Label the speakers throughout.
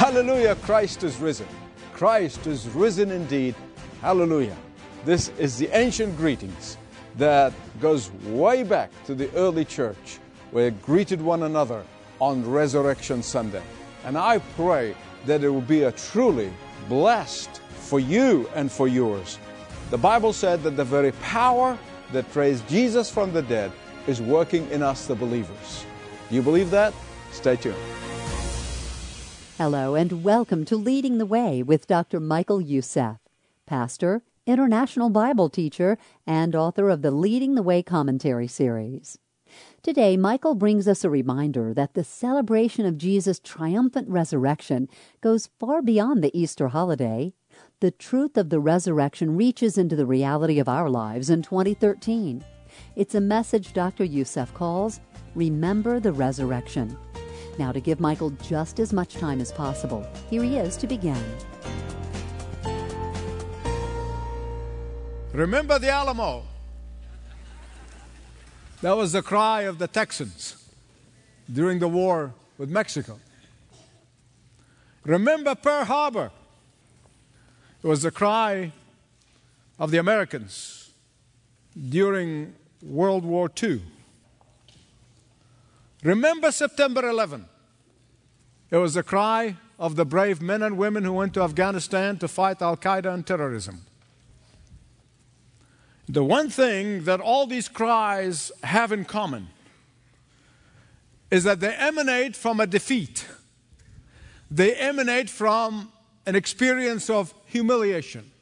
Speaker 1: Hallelujah, Christ is risen. Christ is risen indeed. Hallelujah. This is the ancient greetings that goes way back to the early church, where they greeted one another on Resurrection Sunday. And I pray that it will be a truly blessed for you and for yours. The Bible said that the very power that raised Jesus from the dead is working in us, the believers. Do you believe that? Stay tuned.
Speaker 2: Hello and welcome to Leading the Way with Dr. Michael Youssef, pastor, international Bible teacher, and author of the Leading the Way commentary series. Today, Michael brings us a reminder that the celebration of Jesus' triumphant resurrection goes far beyond the Easter holiday. The truth of the resurrection reaches into the reality of our lives in 2013. It's a message Dr. Youssef calls, Remember the Resurrection. Now, to give Michael just as much time as possible, here he is to begin.
Speaker 1: Remember the Alamo. That was the cry of the Texans during the war with Mexico. Remember Pearl Harbor. It was the cry of the Americans during World War II. Remember September 11. It was the cry of the brave men and women who went to Afghanistan to fight Al-Qaeda and terrorism. The one thing that all these cries have in common is that they emanate from a defeat. They emanate from an experience of humiliation.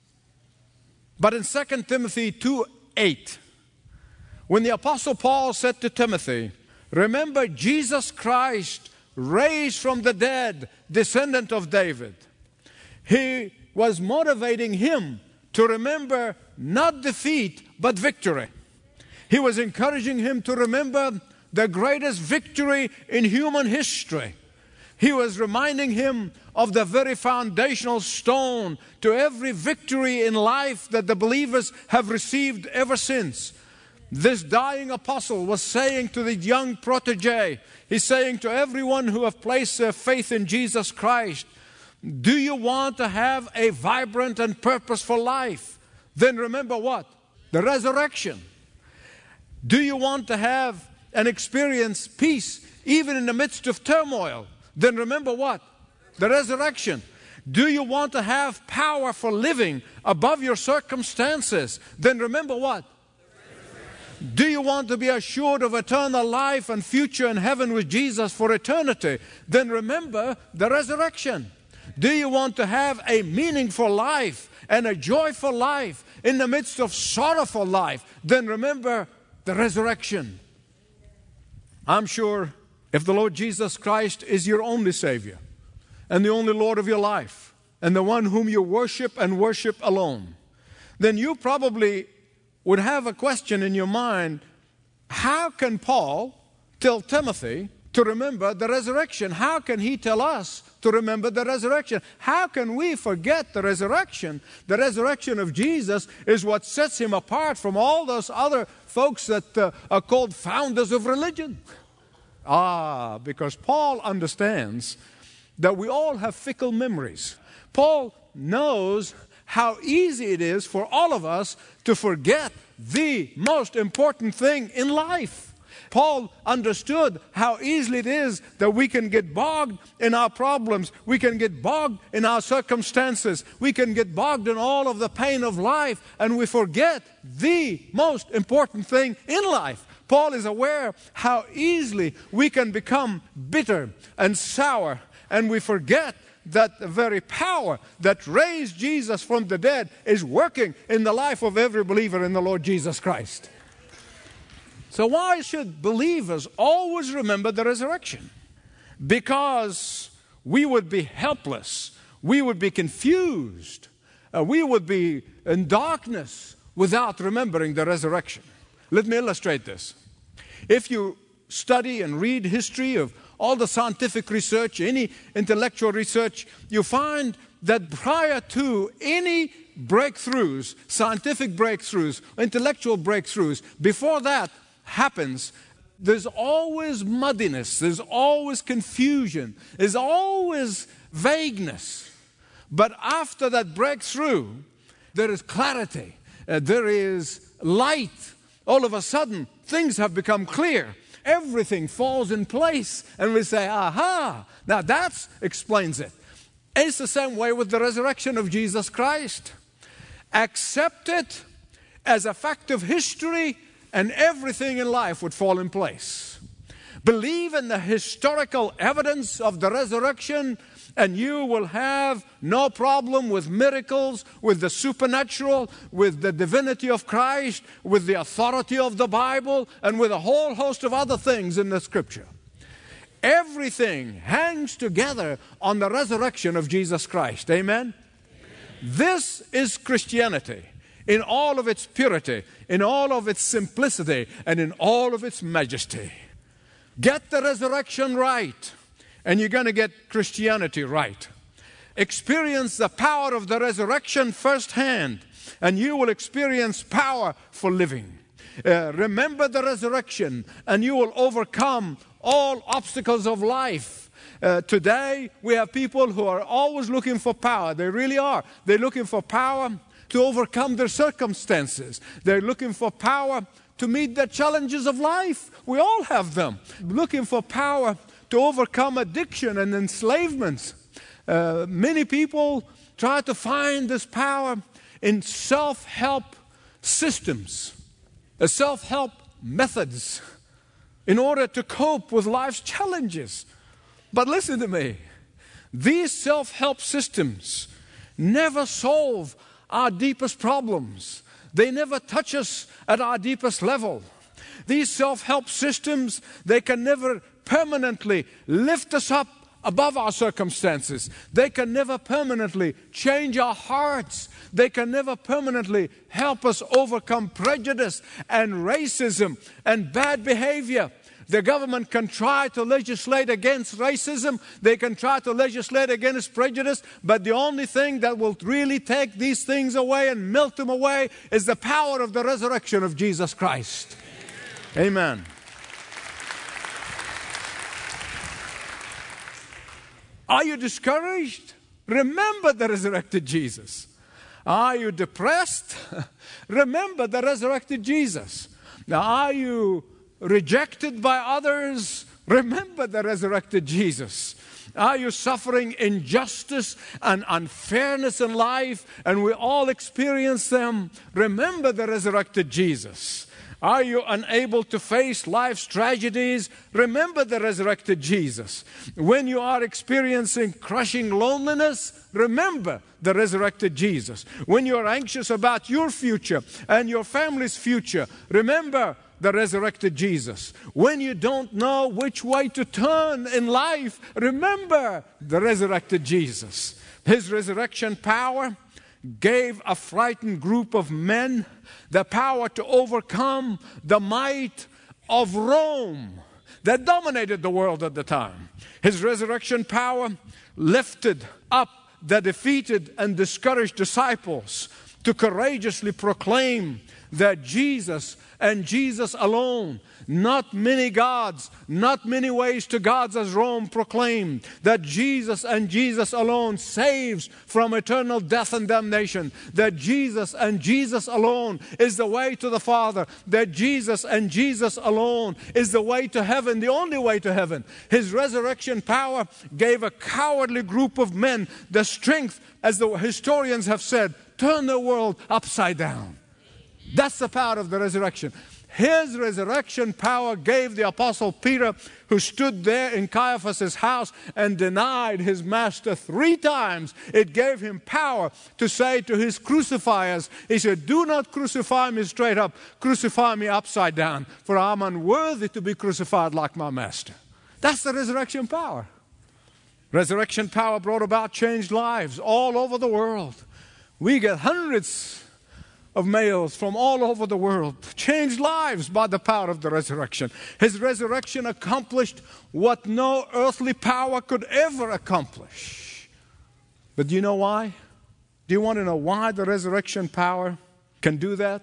Speaker 1: But in 2 Timothy 2:8, when the Apostle Paul said to Timothy, remember Jesus Christ, raised from the dead, descendant of David, he was motivating him to remember not defeat, but victory. He was encouraging him to remember the greatest victory in human history. He was reminding him of the very foundational stone to every victory in life that the believers have received ever since. This dying apostle was saying to the young protege, he's saying to everyone who have placed their faith in Jesus Christ, do you want to have a vibrant and purposeful life? Then remember what? The resurrection. Do you want to have and experience peace even in the midst of turmoil? Then remember what? The resurrection. Do you want to have power for living above your circumstances? Then remember what? Do you want to be assured of eternal life and future in heaven with Jesus for eternity? Then remember the resurrection. Do you want to have a meaningful life and a joyful life in the midst of sorrowful life? Then remember the resurrection. I'm sure if the Lord Jesus Christ is your only Savior and the only Lord of your life and the one whom you worship and worship alone, then you probably would have a question in your mind, how can Paul tell Timothy to remember the resurrection? How can he tell us to remember the resurrection? How can we forget the resurrection? The resurrection of Jesus is what sets him apart from all those other folks that are called founders of religion. Because Paul understands that we all have fickle memories. Paul knows how easy it is for all of us to forget the most important thing in life. Paul understood how easily it is that we can get bogged in our problems. We can get bogged in our circumstances. We can get bogged in all of the pain of life, and we forget the most important thing in life. Paul is aware how easily we can become bitter and sour, and we forget that the very power that raised Jesus from the dead is working in the life of every believer in the Lord Jesus Christ. So why should believers always remember the resurrection? Because we would be helpless, we would be confused, we would be in darkness without remembering the resurrection. Let me illustrate this. If you study and read history of all the scientific research, any intellectual research, you find that prior to any breakthroughs, scientific breakthroughs, intellectual breakthroughs, before that happens, there's always muddiness, there's always confusion, there's always vagueness. But after that breakthrough, there is clarity. There is light. All of a sudden, things have become clear. Everything falls in place. And we say, aha, now that explains it. It's the same way with the resurrection of Jesus Christ. Accept it as a fact of history, and everything in life would fall in place. Believe in the historical evidence of the resurrection, and you will have no problem with miracles, with the supernatural, with the divinity of Christ, with the authority of the Bible, and with a whole host of other things in the Scripture. Everything hangs together on the resurrection of Jesus Christ. Amen? This is Christianity in all of its purity, in all of its simplicity, and in all of its majesty. Get the resurrection right, and you're going to get Christianity right. Experience the power of the resurrection firsthand, and you will experience power for living. Remember the resurrection, and you will overcome all obstacles of life. Today, we have people who are always looking for power. They really are. They're looking for power to overcome their circumstances. They're looking for power to meet the challenges of life. We all have them. Looking for power to overcome addiction and enslavements. Many people try to find this power in self-help systems, self-help methods, in order to cope with life's challenges. But listen to me. These self-help systems never solve our deepest problems. They never touch us at our deepest level. These self-help systems, they can never permanently lift us up above our circumstances. They can never permanently change our hearts. They can never permanently help us overcome prejudice and racism and bad behavior. The government can try to legislate against racism. They can try to legislate against prejudice. But the only thing that will really take these things away and melt them away is the power of the resurrection of Jesus Christ. Amen. Are you discouraged? Remember the resurrected Jesus. Are you depressed? Remember the resurrected Jesus. Now, are you rejected by others? Remember the resurrected Jesus. Are you suffering injustice and unfairness in life, and we all experience them? Remember the resurrected Jesus. Are you unable to face life's tragedies? Remember the resurrected Jesus. When you are experiencing crushing loneliness, remember the resurrected Jesus. When you are anxious about your future and your family's future, remember the resurrected Jesus. When you don't know which way to turn in life, remember the resurrected Jesus. His resurrection power gave a frightened group of men the power to overcome the might of Rome that dominated the world at the time. His resurrection power lifted up the defeated and discouraged disciples to courageously proclaim that Jesus and Jesus alone, not many gods, not many ways to gods as Rome proclaimed, that Jesus and Jesus alone saves from eternal death and damnation, that Jesus and Jesus alone is the way to the Father, that Jesus and Jesus alone is the way to heaven, the only way to heaven. His resurrection power gave a cowardly group of men the strength, as the historians have said, turn the world upside down. That's the power of the resurrection. His resurrection power gave the Apostle Peter, who stood there in Caiaphas' house and denied his master 3 times, it gave him power to say to his crucifiers, he said, do not crucify me straight up, crucify me upside down, for I'm unworthy to be crucified like my master. That's the resurrection power. Resurrection power brought about changed lives all over the world. We get hundreds of males from all over the world, changed lives by the power of the resurrection. His resurrection accomplished what no earthly power could ever accomplish. But do you know why? Do you want to know why the resurrection power can do that?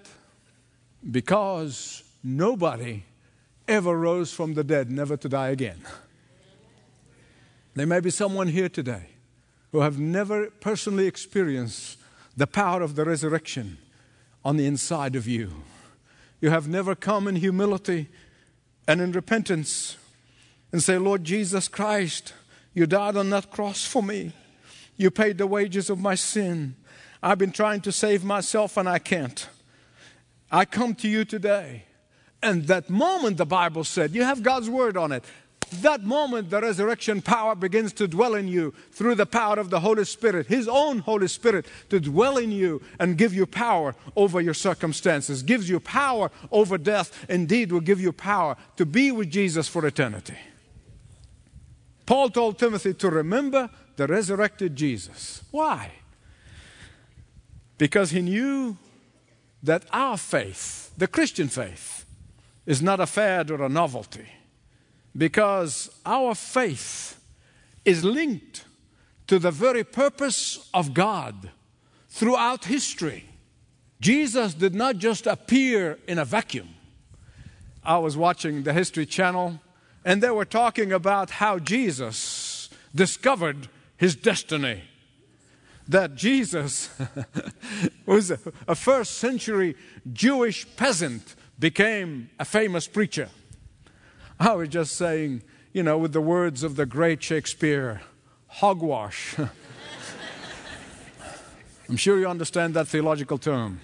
Speaker 1: Because nobody ever rose from the dead, never to die again. There may be someone here today. who have never personally experienced the power of the resurrection on the inside of you. You have never come in humility and in repentance and say, Lord Jesus Christ, you died on that cross for me. You paid the wages of my sin. I've been trying to save myself and I can't. I come to you today. And that moment, the Bible said, you have God's word on it. That moment, the resurrection power begins to dwell in you through the power of the Holy Spirit, His own Holy Spirit, to dwell in you and give you power over your circumstances, gives you power over death, indeed will give you power to be with Jesus for eternity. Paul told Timothy to remember the resurrected Jesus. Why? Because he knew that our faith, the Christian faith, is not a fad or a novelty. Because our faith is linked to the very purpose of God throughout history. Jesus did not just appear in a vacuum. I was watching the History Channel, and they were talking about how Jesus discovered his destiny. That Jesus was a first century Jewish peasant, became a famous preacher. I was just saying, with the words of the great Shakespeare, hogwash. I'm sure you understand that theological term.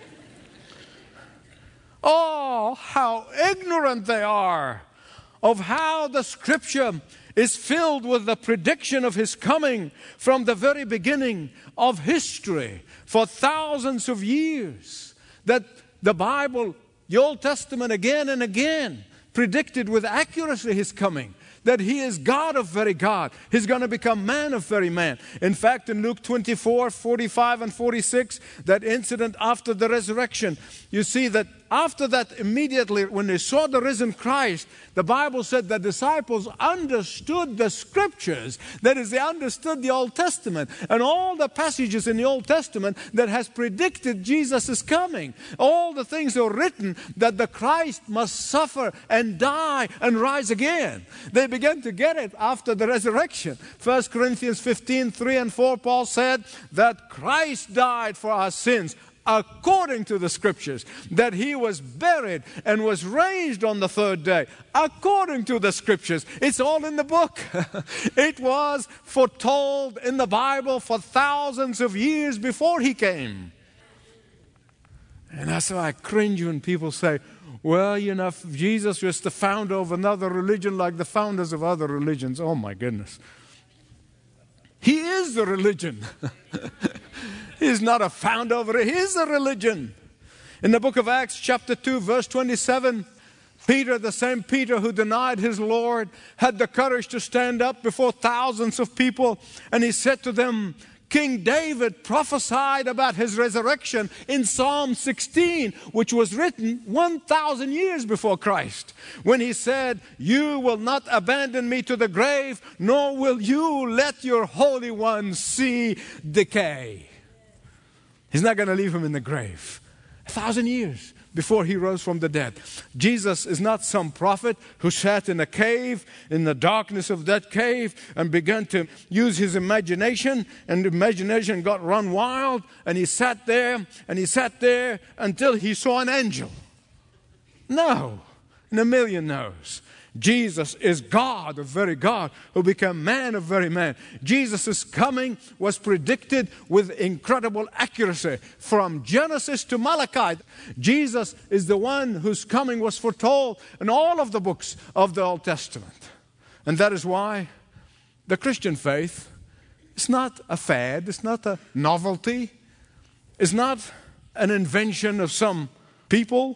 Speaker 1: Oh, how ignorant they are of how the Scripture is filled with the prediction of His coming from the very beginning of history for thousands of years. That the Bible, the Old Testament again and again, predicted with accuracy His coming, that He is God of very God. He's going to become man of very man. In fact, in Luke 24, 45 and 46, that incident after the resurrection, you see that after that, immediately when they saw the risen Christ, the Bible said the disciples understood the Scriptures. That is, they understood the Old Testament and all the passages in the Old Testament that has predicted Jesus' coming. All the things that were written that the Christ must suffer and die and rise again. They began to get it after the resurrection. 1 Corinthians 15, 3 and 4, Paul said that Christ died for our sins according to the Scriptures, that He was buried and was raised on the third day according to the Scriptures. It's all in the book. It was foretold in the Bible for thousands of years before He came. And that's why I cringe when people say, well, if Jesus was the founder of another religion like the founders of other religions. Oh my goodness. He is the religion. He's not a founder of it. He is a religion. In the book of Acts, chapter 2, verse 27, Peter, the same Peter who denied his Lord, had the courage to stand up before thousands of people, and he said to them, King David prophesied about his resurrection in Psalm 16, which was written 1,000 years before Christ, when he said, you will not abandon me to the grave, nor will you let your Holy One see decay. He's not going to leave him in the grave. 1,000 years before He rose from the dead. Jesus is not some prophet who sat in a cave, in the darkness of that cave, and began to use his imagination, and the imagination got run wild, and he sat there, until he saw an angel. No, in a million no's. Jesus is God of very God, who became man of very man. Jesus' coming was predicted with incredible accuracy from Genesis to Malachi. Jesus is the one whose coming was foretold in all of the books of the Old Testament. And that is why the Christian faith is not a fad, it's not a novelty, it's not an invention of some people.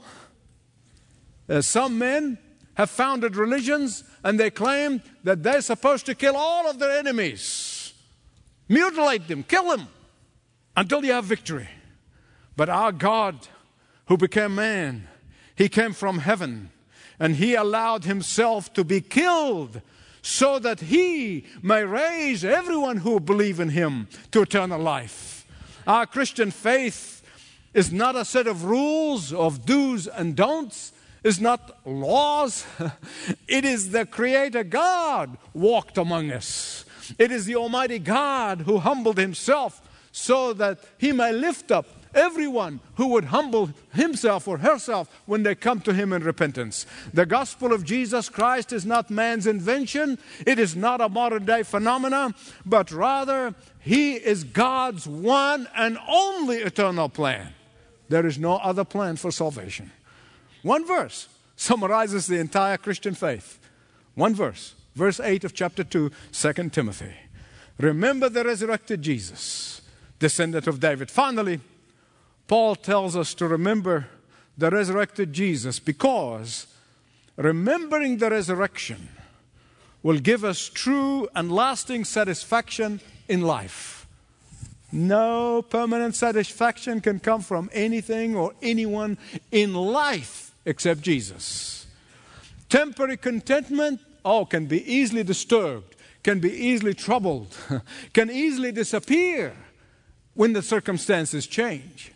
Speaker 1: Some men have founded religions, and they claim that they're supposed to kill all of their enemies, mutilate them, kill them, until you have victory. But our God, who became man, He came from heaven, and He allowed Himself to be killed so that He may raise everyone who believes in Him to eternal life. Our Christian faith is not a set of rules of do's and don'ts. It's not laws. It is the Creator God walked among us. It is the Almighty God who humbled himself so that he may lift up everyone who would humble himself or herself when they come to him in repentance. The gospel of Jesus Christ is not man's invention. It is not a modern day phenomenon, but rather he is God's one and only eternal plan. There is no other plan for salvation. One verse summarizes the entire Christian faith. One verse, verse 8 of chapter 2, 2 Timothy. Remember the resurrected Jesus, descendant of David. Finally, Paul tells us to remember the resurrected Jesus because remembering the resurrection will give us true and lasting satisfaction in life. No permanent satisfaction can come from anything or anyone in life except Jesus. Temporary contentment, can be easily disturbed, can be easily troubled, can easily disappear when the circumstances change.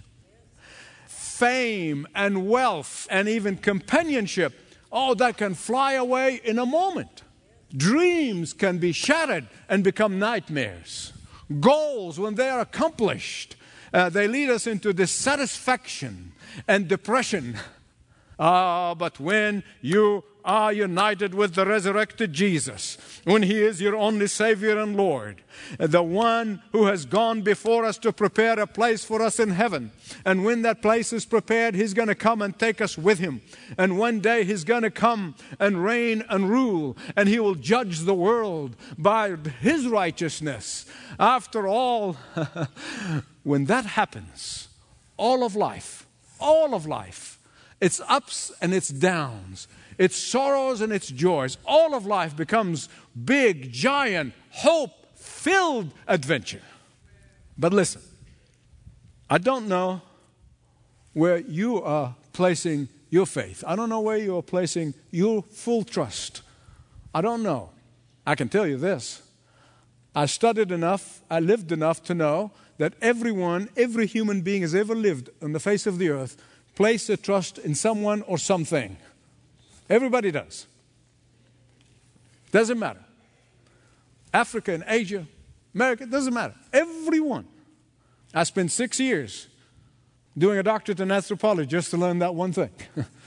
Speaker 1: Fame and wealth and even companionship, that can fly away in a moment. Dreams can be shattered and become nightmares. Goals, when they are accomplished, they lead us into dissatisfaction and depression. But when you are united with the resurrected Jesus, when he is your only Savior and Lord, the one who has gone before us to prepare a place for us in heaven, and when that place is prepared, he's going to come and take us with him, and one day he's going to come and reign and rule, and he will judge the world by his righteousness. After all, when that happens, all of life, its ups and its downs, its sorrows and its joys, all of life becomes big, giant, hope-filled adventure. But listen, I don't know where you are placing your faith. I don't know where you are placing your full trust. I don't know. I can tell you this. I studied enough, I lived enough to know that every human being has ever lived on the face of the earth place their trust in someone or something. Everybody does. Doesn't matter. Africa and Asia, America, doesn't matter. Everyone. I spent 6 years doing a doctorate in anthropology just to learn that one thing.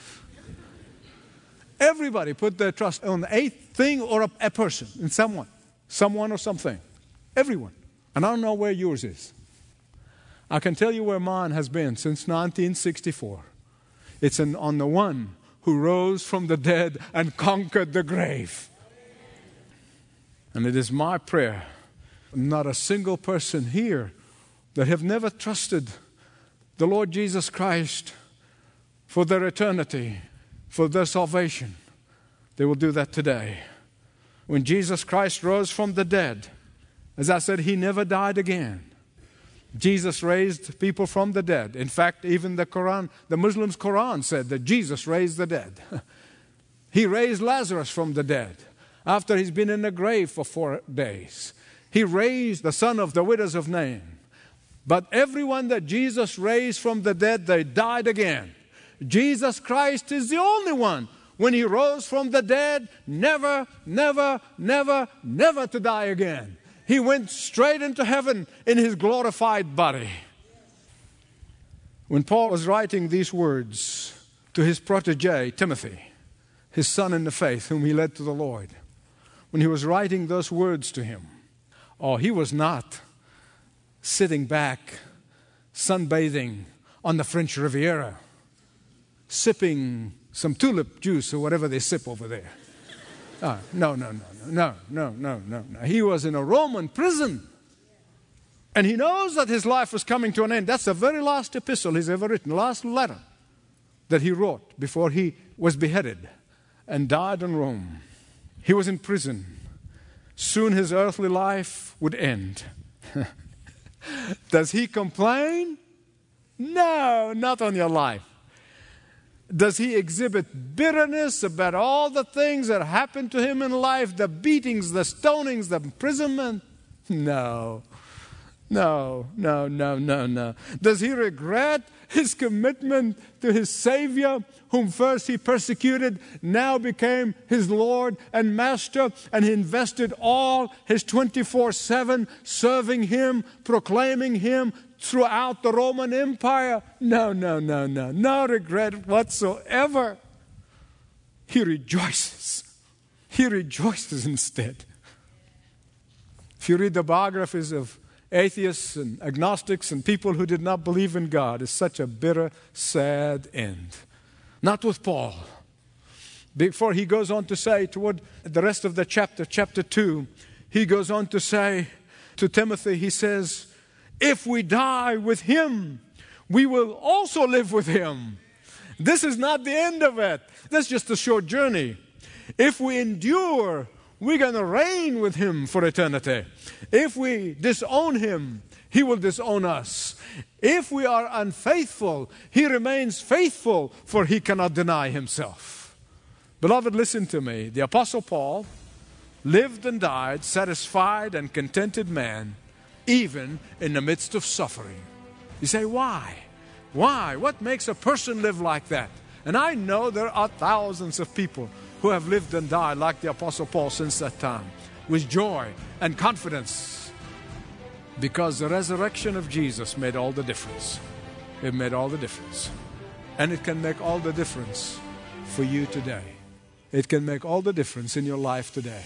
Speaker 1: Everybody put their trust on a thing or a person, in someone or something. Everyone. And I don't know where yours is. I can tell you where mine has been since 1964. It's on the one who rose from the dead and conquered the grave. And it is my prayer, not a single person here that have never trusted the Lord Jesus Christ for their eternity, for their salvation, they will do that today. When Jesus Christ rose from the dead, as I said, he never died again. Jesus raised people from the dead. In fact, even the Quran, the Muslims' Quran said that Jesus raised the dead. He raised Lazarus from the dead after he's been in the grave for 4 days. He raised the son of the widows of Nain. But everyone that Jesus raised from the dead, they died again. Jesus Christ is the only one, when he rose from the dead, never to die again. He went straight into heaven in his glorified body. When Paul was writing these words to his protege, Timothy, his son in the faith, whom he led to the Lord, when he was writing those words to him, he was not sitting back, sunbathing on the French Riviera, sipping some tulip juice or whatever they sip over there. No. He was in a Roman prison. And he knows that his life was coming to an end. That's the very last epistle he's ever written, last letter that he wrote before he was beheaded and died in Rome. He was in prison. Soon his earthly life would end. Does he complain? No, not on your life. Does he exhibit bitterness about all the things that happened to him in life, the beatings, the stonings, the imprisonment? No. No. Does he regret his commitment to his Savior, whom first he persecuted, now became his Lord and Master, and he invested all his 24/7 serving him, proclaiming him throughout the Roman Empire? No regret whatsoever. He rejoices. He rejoices instead. If you read the biographies of atheists and agnostics and people who did not believe in God, it's such a bitter, sad end. Not with Paul. Before he goes on to say, toward the rest of the chapter 2, he goes on to say to Timothy, he says, if we die with him, we will also live with him. This is not the end of it. That's just a short journey. If we endure, we're going to reign with him for eternity. If we disown him, he will disown us. If we are unfaithful, he remains faithful, for he cannot deny himself. Beloved, listen to me. The Apostle Paul lived and died satisfied and contented man, even in the midst of suffering. You say, why? Why? What makes a person live like that? And I know there are thousands of people who have lived and died like the Apostle Paul since that time, with joy and confidence, because the resurrection of Jesus made all the difference. It made all the difference. And it can make all the difference for you today. It can make all the difference in your life today.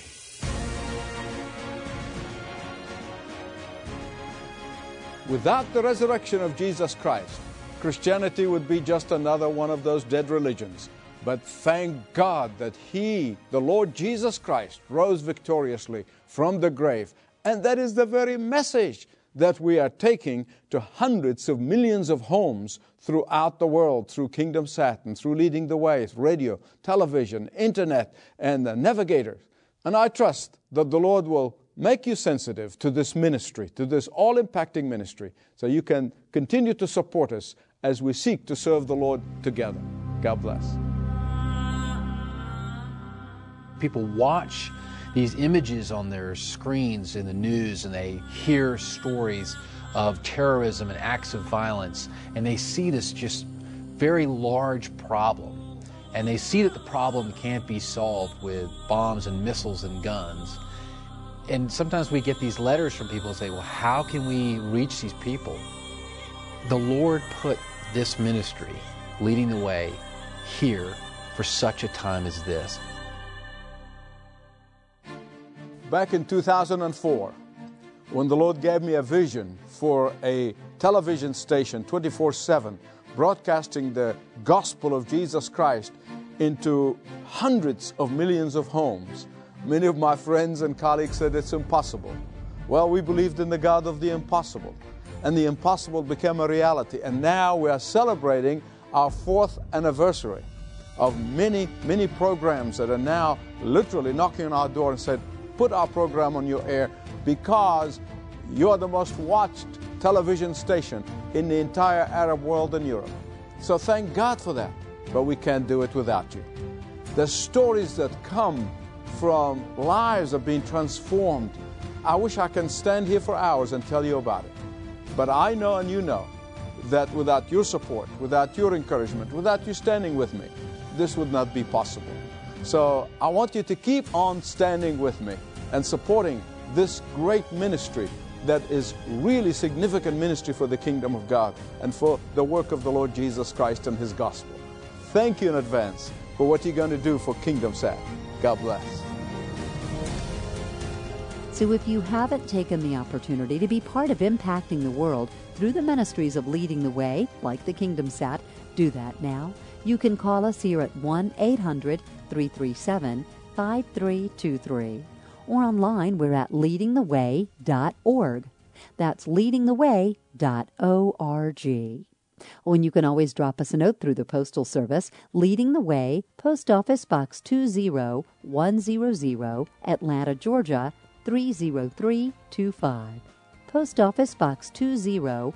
Speaker 1: Without the resurrection of Jesus Christ, Christianity would be just another one of those dead religions. But thank God that He, the Lord Jesus Christ, rose victoriously from the grave. And that is the very message that we are taking to hundreds of millions of homes throughout the world, through Kingdom Sat and through Leading the Way, radio, television, internet, and the navigators. And I trust that the Lord will make you sensitive to this ministry, to this all-impacting ministry, so you can continue to support us as we seek to serve the Lord together. God bless.
Speaker 3: People watch these images on their screens in the news, and they hear stories of terrorism and acts of violence, and they see this just very large problem. And they see that the problem can't be solved with bombs and missiles and guns. And sometimes we get these letters from people and say, well, how can we reach these people? The Lord put this ministry, Leading the Way, here for such a time as this.
Speaker 1: Back in 2004, when the Lord gave me a vision for a television station 24/7, broadcasting the gospel of Jesus Christ into hundreds of millions of homes, many of my friends and colleagues said it's impossible. Well, we believed in the God of the impossible, and the impossible became a reality. And now we are celebrating our 4th anniversary of many, many programs that are now literally knocking on our door and said, put our program on your air, because you're the most watched television station in the entire Arab world and Europe. So thank God for that, but we can't do it without you. The stories that come from lives that are being transformed, I wish I can stand here for hours and tell you about it. But I know, and you know, that without your support, without your encouragement, without you standing with me, this would not be possible. So I want you to keep on standing with me and supporting this great ministry that is really significant ministry for the kingdom of God and for the work of the Lord Jesus Christ and His gospel. Thank you in advance for what you're going to do for Kingdom Sat. God bless.
Speaker 2: So if you haven't taken the opportunity to be part of impacting the world through the ministries of Leading the Way, like the Kingdom Sat, do that now. You can call us here at 1-800-337-5323. Or online, we're at leadingtheway.org. That's leadingtheway.org. Oh, and you can always drop us a note through the Postal Service, Leading the Way, Post Office Box 20100, Atlanta, Georgia, 30325. Post Office Box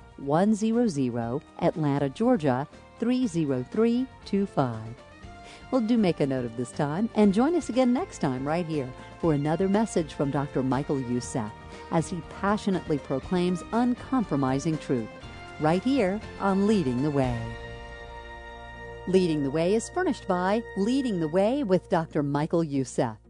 Speaker 2: 20100, Atlanta, Georgia, 30325. Well, do make a note of this time and join us again next time right here for another message from Dr. Michael Youssef as he passionately proclaims uncompromising truth right here on Leading the Way. Leading the Way is furnished by Leading the Way with Dr. Michael Youssef.